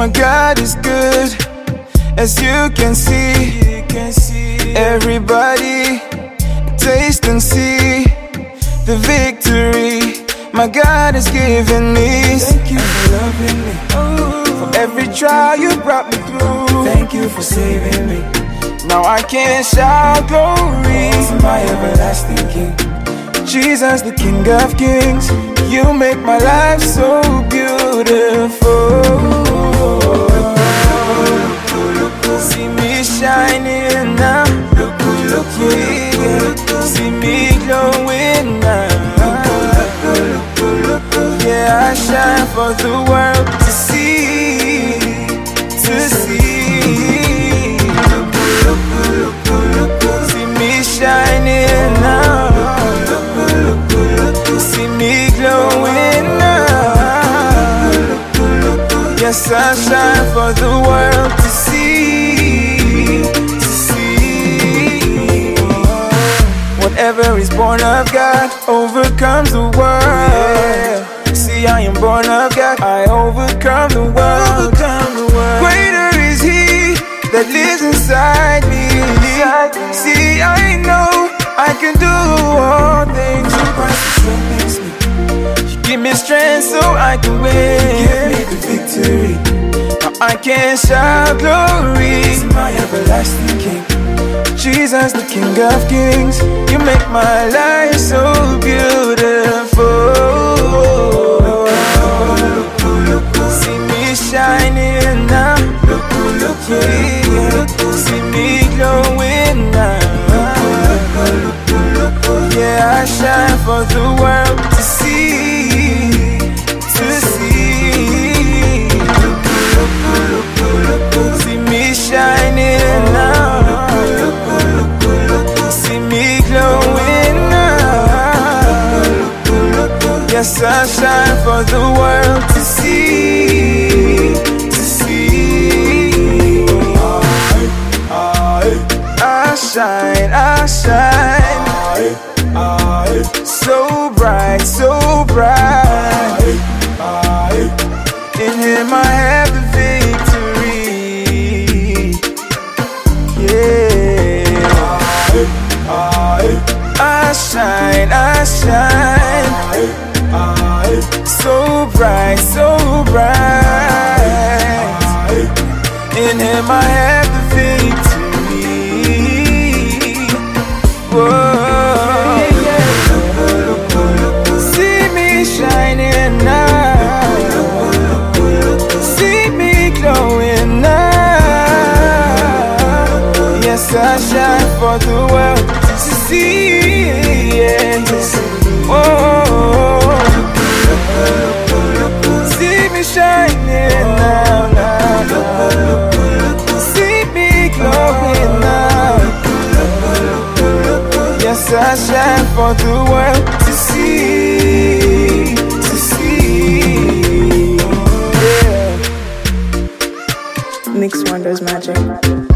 My God is good, as you can see. Everybody, taste and see the victory my God has given me. Thank you for loving me. For every trial you brought me through. Thank you for saving me. Now I can shout glory to my everlasting King. Jesus, the King of Kings. You make my life so beautiful. See me shining now. Yeah. See me glowing now. Yeah, I shine for the world to see. See me shining now. See me glowing now. Yes, I shine for the world to see. Whatever is born of God overcomes the world. See, I am born of God, I overcome the world. Greater is He that lives inside me. See, I know I can do all things through Christ who strengthens me. You give me strength so I can win. Give me the victory. Now I can shout glory to my everlasting King. Jesus, the King of Kings. You make my life so beautiful. See me shining now. Yeah. See me glowing now. Yeah, I shine for the world to see. See me shining now. See me glowing now. Yes, I shine for the world to see. I shine, so bright, so bright. In Him I have the victory. Yeah. I shine, so bright, so bright. In Him I have the victory. Whoa. See me shining now. See me glowing now. Yes, I shine for the world to see. Yes. Whoa. See me shining now. See me glowing now. Yes, I shine for the world to see. Yeah. Mix Wonders Magic.